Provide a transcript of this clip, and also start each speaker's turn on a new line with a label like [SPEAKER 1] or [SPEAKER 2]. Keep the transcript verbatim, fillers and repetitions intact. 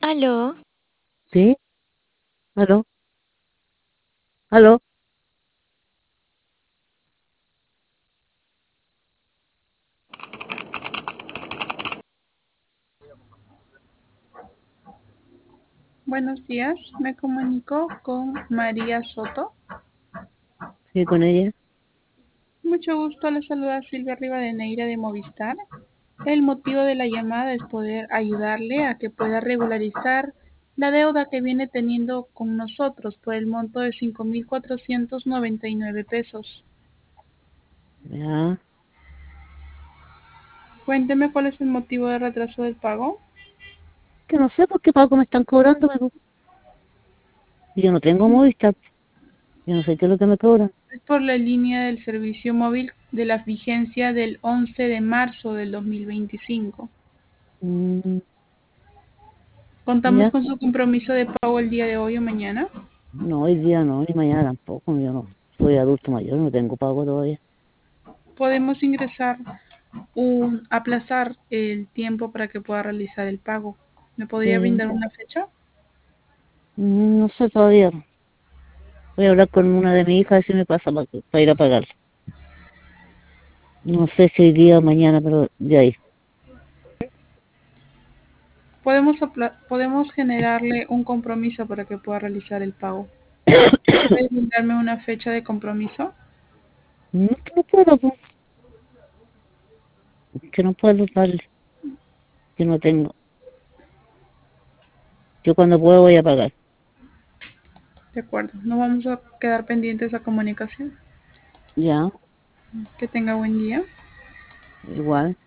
[SPEAKER 1] Aló,
[SPEAKER 2] ¿Sí? ¿Aló? ¿Aló?
[SPEAKER 3] Buenos días, me comunico con María Soto.
[SPEAKER 2] ¿Sí con ella?
[SPEAKER 3] Mucho gusto, le saluda Silvia Rivadeneira de Movistar. El motivo de la llamada es poder ayudarle a que pueda regularizar la deuda que viene teniendo con nosotros por el monto de cinco mil cuatrocientos noventa y nueve pesos.
[SPEAKER 2] Ya.
[SPEAKER 3] Cuénteme cuál es el motivo de retraso del pago.
[SPEAKER 2] Que no sé por qué pago me están cobrando. me- Yo no tengo Movistar. Yo no sé qué es lo que me cobran.
[SPEAKER 3] Es por la línea del servicio móvil de la vigencia del once de marzo del dos mil veinticinco.
[SPEAKER 2] Mm,
[SPEAKER 3] Contamos
[SPEAKER 2] ya.
[SPEAKER 3] con su compromiso de pago el día de hoy o mañana.
[SPEAKER 2] No, hoy día no, ni mañana tampoco. Yo no soy adulto mayor, no tengo pago todavía.
[SPEAKER 3] Podemos ingresar un aplazar el tiempo para que pueda realizar el pago. ¿Me podría
[SPEAKER 2] Sí.
[SPEAKER 3] brindar una fecha?
[SPEAKER 2] Mm, No sé todavía. Voy a hablar con una de mis hijas a ver si me pasa para, para ir a pagar. No sé si hoy día o mañana, pero de ahí.
[SPEAKER 3] Podemos apla- podemos generarle un compromiso para que pueda realizar el pago. ¿Puede brindarme una fecha de compromiso?
[SPEAKER 2] No, que no puedo, pues, que no puedo darle, que no tengo. Yo cuando puedo voy a pagar.
[SPEAKER 3] De acuerdo. No vamos a quedar pendientes de esa comunicación.
[SPEAKER 2] Ya,
[SPEAKER 3] Que tenga buen día.
[SPEAKER 2] igual.